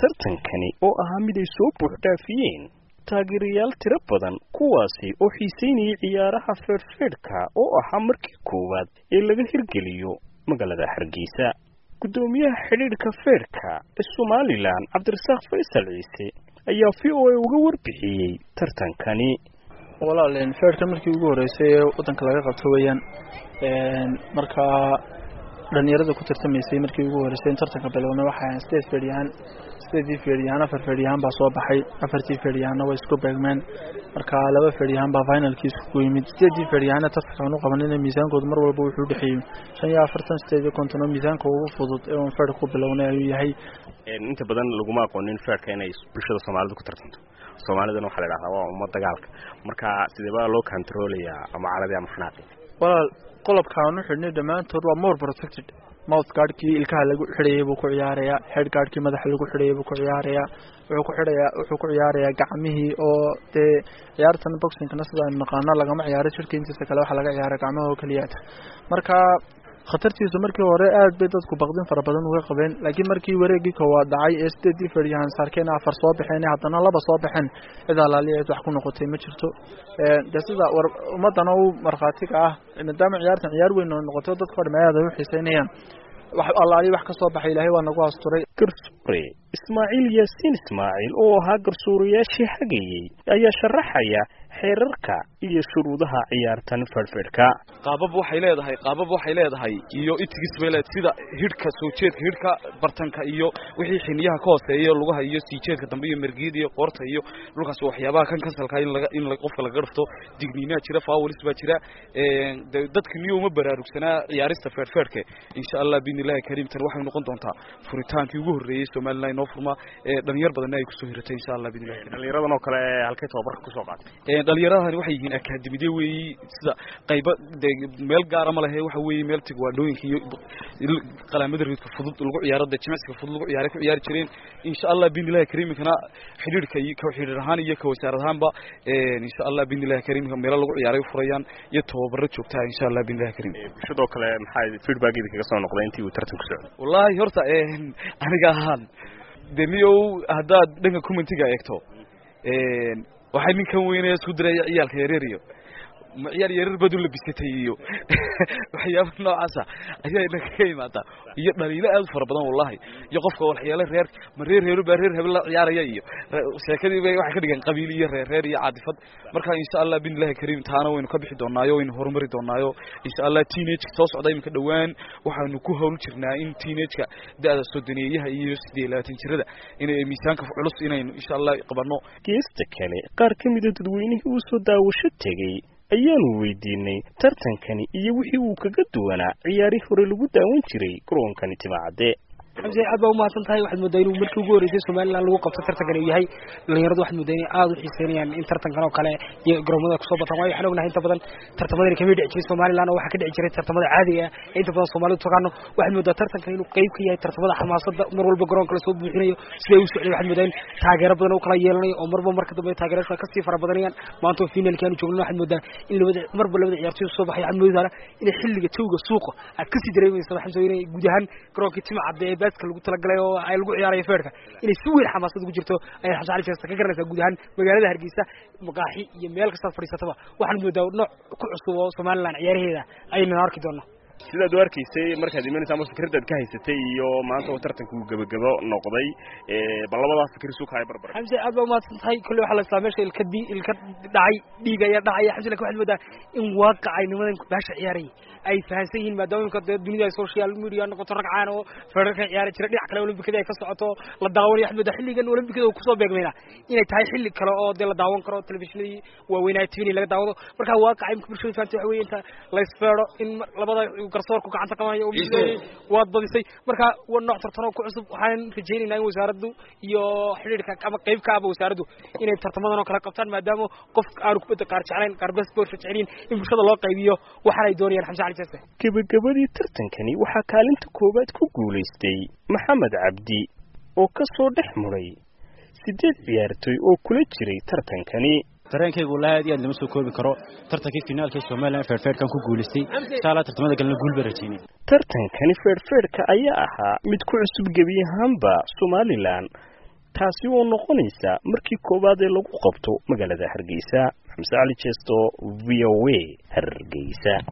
tartankani oo ahaa mid ay soo buux dhaafiyeen taageerayaal tiro badan kuwaasi oo xiiseynayay ciyaaraha feerfeerka oo ahaa markii koowaad ee laga hirgeliyo magaalada Hargeysa. gudoomiyaha xiriirka feerka ee Somaliland Cabdirasaaq Faysal Ciise ayaa VOA uga warbixiyay tartankani. walaaleen feerka markii ugu horeysay wadanka laga qabto weeyaan marka dhalinyarada ku tartamaysay markii ugu horeysay tartanka bilowna waxaan stage feeriyaan afar feeriyaan baa soo baxay afartii feeriyaanna way isku beegmeen marka laba feeriyaan baa finalkiis ku yimid stage feeriyaanna tartanka qabanayna miisaankooda mar walba wuxuu dhaxeeyay 45 stage konton miisaanka ugu fudud ee uu feerku ku bilownay ayuu yahay inta badan laguma aqoonin feerka inay bulshada Soomaalidu ku tartanto Soomaalidana waxa la yiraahdaa waa ummad dagaalka marka sidee loo controlaya ama caradi ama xanaaqi walaal qolobkaan u xidhnay dhamaantood waa more protected mouth guardkii ilkaha lagu xidhayay buu ku ciyaarayaa head guardkii madaxa lagu xidhayay buu ku ciyaarayaa wuxuu ku ciyaarayaa gacmihii oo ciyaartan boxingna sida aan naqaano lagama ciyaaro shirka intiisa kale waxa laga ciyaaraa gacmaha oo kaliya marka khatartiisu markii hore aad bay dadku baqdin fara badan uga qabeen laakiin markii wareegii koowaad dhacay ee state feeriyahan sarkeen afar soo baxeen haddana laba soo baxeen cid alaaliyeed wax ku noqotay ma jirto sida ummadana uu marxaatiga ah maadaama ciyaartan ciyaar weyn oo noqoto dadka dhammaanada u xiiseynayaan wax alaali wax ka soo baxay Ilaahay waa nagu asturay garsoore Ismaaciil Yaasiin Ismaaciil oo ahaa garsooreyaashii hagayay ayaa sharaxaya xeerarka iyo shuruudaha ciyaartan feerfeerka qaabab waxay leedahay iyo itigis beelad sida hidhka soo jeedka hidhka bartanka iyo wixii xiniyaha ka hooseeyo lugaha iyo sii jeedka dambe iyo mergeed iyo qoorta iyo dhulkaas waxyaabaha kan kasalka in qofka laga dhafto digniina jira faawalis baa jira dadka niyo uma baraarugsana ciyaarista feerfeerka insha Allah biidnillaahi kariim tan waxay noqon doontaa furitaankii ugu horeeyay Soomaaliland oo furma dhalinyar badan ay ku soo hiratay insha Allah biidnillaahi dhalinyaradan oo kale halkay tababarka ku soo qaatay dhalinyaradahan waxay yihiin akaadimiyada weey sida qayb meel gaar ah ma lahayn waxa weey meel tigwaadooyinka iyo qalaamada reedka fudud lagu ciyaarada jimicsiga fudud lagu ciyaari jireen insha Allah biidnillaahi kariimkana xiriirka iyo xiriir ahaan iyo ka wasaaradahanba insha Allah biidnillaahi kariimka meel lagu ciyaaray furayaan iyo tababaro joogta insha Allah biidnillaahi kariim sidoo kale maxay feedback-iida kaga soo noqday intii uu tartanku socday wallahi horta aniga ahaan deniyo hadaad dhanka commentiga eegto waxay ninkan weynay isku diray ciyaalka yareeriyo ciyaar badu la bisatay iyo waxyaabo noocaas ayaa inaga ka yimaada iyo dhaliilo aad fara badan wallahi iyo qofka waxyaalo reer hebel la ciyaaraya iyo sheekadii bay wax ka dhigan qabiil iyo reer iyo caadifad marka insha Allah biidnillaahi kariim taana waynu ka bixi doonaayo waynu horumari doonaayo insha Allah teenage soo socday imka dhawaan waxaanu ku hawl jirnaa in teenage-ka da'da sodoneeyaha iyo 28 jirada inay miisaanka culus inaynu insha Allah qabano geesta kale qaar kamid ah dadweynihii uu soo daawasho tagay ayaanu weydiinay tartankani iyo wixii uu kaga duwanaa ciyaari hore lagu daawan jiray garoonkani Timacade حمزة أبا وما تنتهي واحد مدينه مركو جوري في سوماليلاند lagu qabto tartankan uu yahay dhalinyaradu waxay mudeenay aad u xiiseynayaan in tartankan oo kale iyo garoomada ku soo bataan way xalownahay inta badan tartamada ka mid ah jiray Soomaaliland waxa ka dhici jiray tartamada caadiga ah inta badan Soomaalidu taqaano waxay muddo tartankan inuu qayb ka yahay tartamada xamaasada mar walba garoonka la soo buuxinayo sidoo uu socday waxay mudeen taageero badan oo kala yeelanayo oo marka dambe taageerada ka sii fara badanayaan maanta finalkan joogno waxay muddaa in labada ciyaartoy soo baxay waxay muddaa in xilliga tawga suuqa aad ka sii dareemayso waxay soo inay guud ahaan garoonka Timacade dadka lagu talagalay oo ay lagu ciyaarayo feerka inay si weyn xamaasad ugu jirto ay xabsaali jeesta ka garanaysa guud ahaan magaalada Hargeysa maqaaxi iyo meel kasta fadhiisataba waxaan moodaa nooc ku cusub oo Soomaaliland ciyaaraheeda ayna arki doonaa sida aad arkaysay markaad imanaysaa ama fikradaad ka haysatay iyo maanta oo tartanku gabagabo noqday bal labadaas fikir soo kaay barbar Hamza aad ma tahay kulli waxa la islaameesha ilka dhacay dhiiga ya dhacay Hamza laakiin waxa moodaa in waaqacay nimadan baasha ciyaaray ay fahansan yihiin maadaama dunida social media noqoto ragcaan oo feerka ciyaar jira dhinac kale Olimbikada ay ka socoto la daawanayo Axmed xilligan Olimbikada uu ku soo beegmayna inay tahay xilli kale oo la daawan karo telefishinada waaweynaa TV laga daawado marka waaqacay bulshada fahansan waxa weeye inta la isfeero in labada garsoorku gacanta qabanaya oo waad badisay marka nooc tartan oo ku cusub waxaan rajaynaynaa in wasaaraddu iyo xiriirka ama qayb ka ah wasaaraddu inay tartamadan oo kala qabtaan maadaama qof aan ku bada qaar jecelayn qaar bas boor jeceliin in bulshada loo qaybiyo waxa ay doonayaan Xamsa Ali Jeeste gabagabadii tartankani waxa kaalinta koobaad ku guuleystay Maxamed Cabdi oo ka soo dhex muray 8 ciyaartoy oo kula jiray tartankani dareenkaygu lahayd iyo lama soo koobi karo tartankii finaalka Soomaaliland feerfeerkan ku guuleystay saala tartamada galna guul barajiinay tartankani feerfeerka ayaa ahaa mid ku cusub gabi ahaanba Somaliland taasi oo noqonaysa markii koowaad ee lagu qabto magaalada Hargeysa. Xamse Ali Jesto, VOA, Hargeysa.